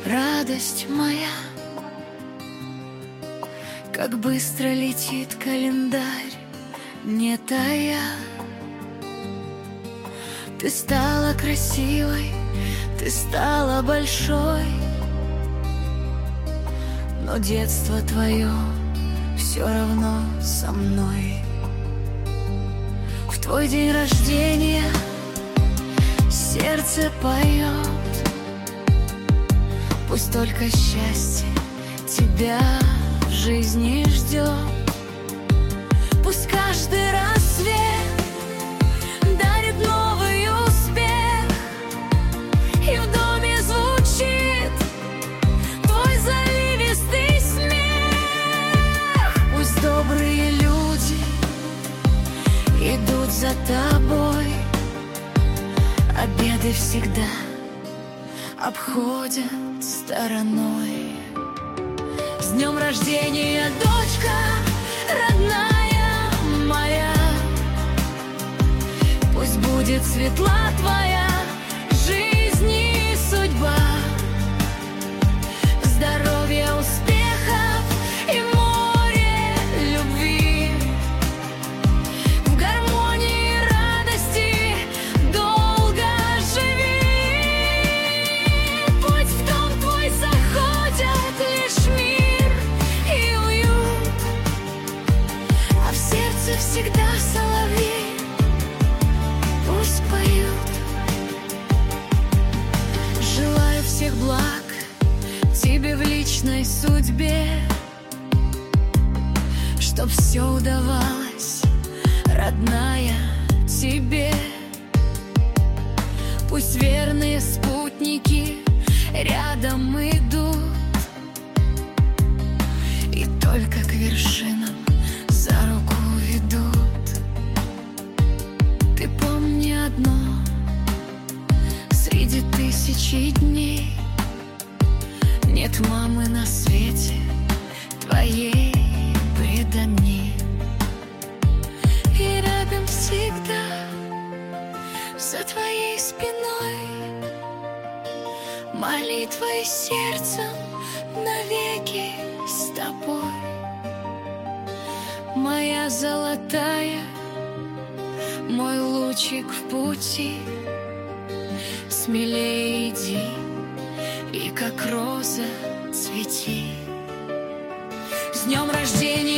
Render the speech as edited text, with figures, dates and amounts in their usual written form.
радость моя. Как быстро летит календарь, не тая. Ты стала красивой, ты стала большой, но детство твое все равно со мной. В твой день рождения сердце поет, пусть только счастье тебя в жизни ждет. Пусть каждый рассвет дарит новый успех, и в доме звучит твой заливистый смех. Пусть добрые люди идут за тобой, а беды всегда обходят стороной. С днем рождения, дочка родная моя, пусть будет светла твоя жизнь и судьба, здоровья, успехов и море любви, в гармонии радости долго живи. Пусть в дом твой заходят лишь мир и уют, а в сердце всегда соловьи пусть поют. Желаю всех благ тебе в личной судьбе, чтоб все удавалось, родная, тебе. Пусть верные спутники рядом идут, и только к вершинам за руку ведут. Ты помни одно: среди тысячи дней нет мамы на свете твоей предо-мне. И рядом всегда за твоей спиной молитвой сердцем навеки с тобой. Моя золотая, мой лучик в пути, смелее иди и как роза цвети. С днем рождения!